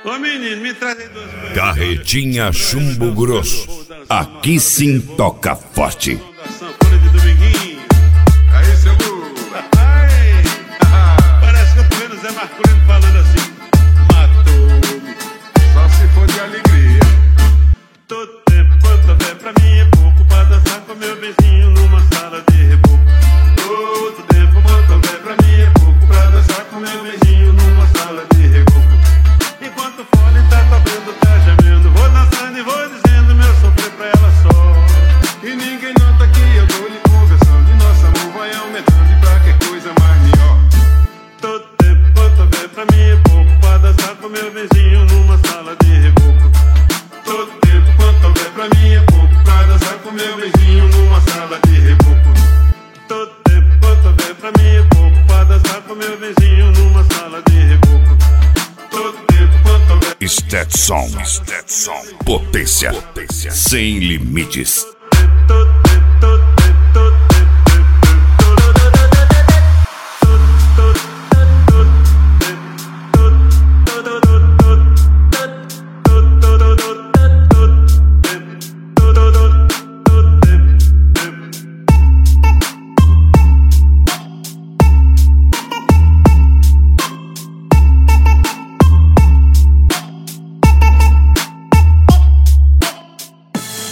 Ô menino, me traz aí 2 banhos. Carretinha Chumbo Grosso. Aqui sim toca forte. Da sanfona de Dominguinho. Aí, seu Lu. Ai, parece que eu tô vendo o Zé Marculino falando assim. Matou-me. Só se for de alegria. Todo tempo quanto houver pra mim é pouco pra dançar com meu vizinho numa sala de reboco. Todo tempo quanto houver pra mim é pouco pra dançar com meu vizinho numa sala de reboco. Enquanto o fole tá tocando, tá gemendo, vou dançando e vou dizendo meu sofrer pra ela só. E ninguém nota que eu tô lhe conversando. E nosso amor vai aumentando e pra que coisa mais melhor. Todo tempo quanto houver pra mim é pouco pra dançar com meu vizinho numa sala de reboco. Todo tempo quanto houver pra mim é pouco pra dançar com meu vizinho numa sala de reboco. Todo tempo quanto houver pra mim é pouco pra dançar com meu vizinho numa sala de reboco. Todo tempo quanto houver. Stetson. Potência. Sem limites.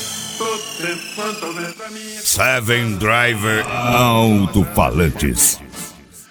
Todo tempo quanto houver pra mim é 7 Driver Alto-Falantes.